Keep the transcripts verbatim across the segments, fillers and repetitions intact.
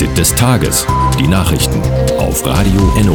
Fazit des Tages. Die Nachrichten auf Radio Enno.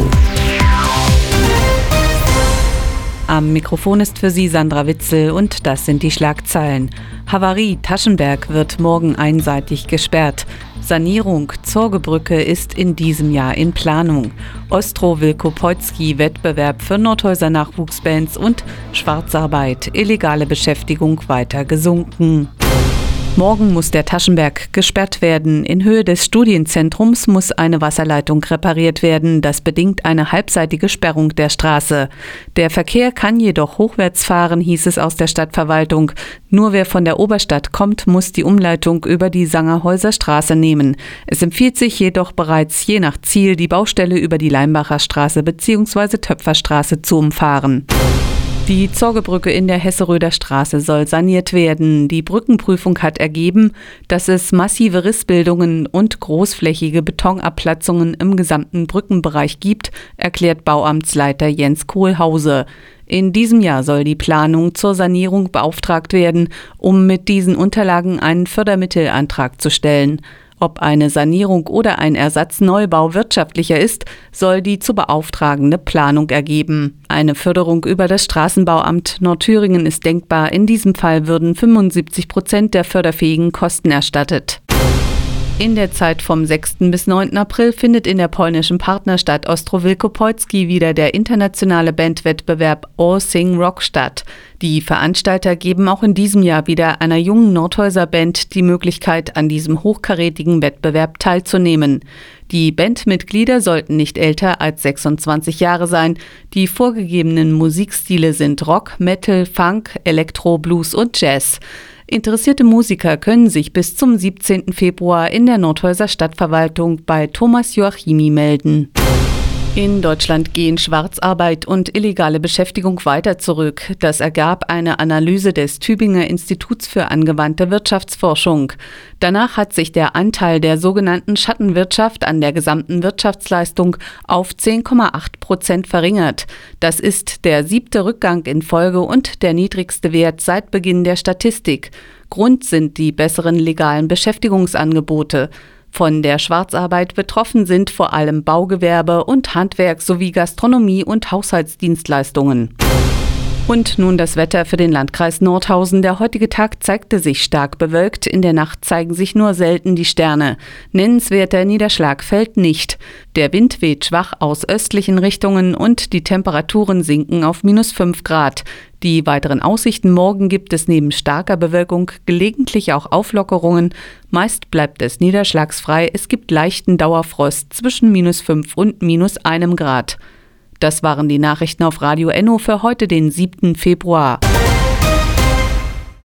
Am Mikrofon ist für Sie Sandra Witzel und das sind die Schlagzeilen. Havarie, Taschenberg wird morgen einseitig gesperrt. Sanierung, Zorgebrücke ist in diesem Jahr in Planung. Ostro Wielkopolski, Wettbewerb für Nordhäuser Nachwuchsbands und Schwarzarbeit, illegale Beschäftigung weiter gesunken. Morgen muss der Taschenberg gesperrt werden. In Höhe des Studienzentrums muss eine Wasserleitung repariert werden. Das bedingt eine halbseitige Sperrung der Straße. Der Verkehr kann jedoch hochwärts fahren, hieß es aus der Stadtverwaltung. Nur wer von der Oberstadt kommt, muss die Umleitung über die Sangerhäuser Straße nehmen. Es empfiehlt sich jedoch bereits je nach Ziel, die Baustelle über die Leimbacher Straße bzw. Töpferstraße zu umfahren. Die Zorgebrücke in der Hesseröder Straße soll saniert werden. Die Brückenprüfung hat ergeben, dass es massive Rissbildungen und großflächige Betonabplatzungen im gesamten Brückenbereich gibt, erklärt Bauamtsleiter Jens Kohlhause. In diesem Jahr soll die Planung zur Sanierung beauftragt werden, um mit diesen Unterlagen einen Fördermittelantrag zu stellen. Ob eine Sanierung oder ein Ersatzneubau wirtschaftlicher ist, soll die zu beauftragende Planung ergeben. Eine Förderung über das Straßenbauamt Nordthüringen ist denkbar. In diesem Fall würden fünfundsiebzig Prozent der förderfähigen Kosten erstattet. In der Zeit vom sechsten bis neunten April findet in der polnischen Partnerstadt Ostro Wielkopolski wieder der internationale Bandwettbewerb All Sing Rock statt. Die Veranstalter geben auch in diesem Jahr wieder einer jungen Nordhäuser Band die Möglichkeit, an diesem hochkarätigen Wettbewerb teilzunehmen. Die Bandmitglieder sollten nicht älter als sechsundzwanzig Jahre sein. Die vorgegebenen Musikstile sind Rock, Metal, Funk, Elektro, Blues und Jazz. Interessierte Musiker können sich bis zum siebzehnten Februar in der Nordhäuser Stadtverwaltung bei Thomas Joachimi melden. In Deutschland gehen Schwarzarbeit und illegale Beschäftigung weiter zurück. Das ergab eine Analyse des Tübinger Instituts für angewandte Wirtschaftsforschung. Danach hat sich der Anteil der sogenannten Schattenwirtschaft an der gesamten Wirtschaftsleistung auf zehn Komma acht Prozent verringert. Das ist der siebte Rückgang in Folge und der niedrigste Wert seit Beginn der Statistik. Grund sind die besseren legalen Beschäftigungsangebote. Von der Schwarzarbeit betroffen sind vor allem Baugewerbe und Handwerk sowie Gastronomie und Haushaltsdienstleistungen. Und nun das Wetter für den Landkreis Nordhausen. Der heutige Tag zeigte sich stark bewölkt. In der Nacht zeigen sich nur selten die Sterne. Nennenswerter Niederschlag fällt nicht. Der Wind weht schwach aus östlichen Richtungen und die Temperaturen sinken auf minus fünf Grad. Die weiteren Aussichten: morgen gibt es neben starker Bewölkung gelegentlich auch Auflockerungen. Meist bleibt es niederschlagsfrei. Es gibt leichten Dauerfrost zwischen minus fünf und minus einem Grad. Das waren die Nachrichten auf Radio Enno für heute, den siebten Februar.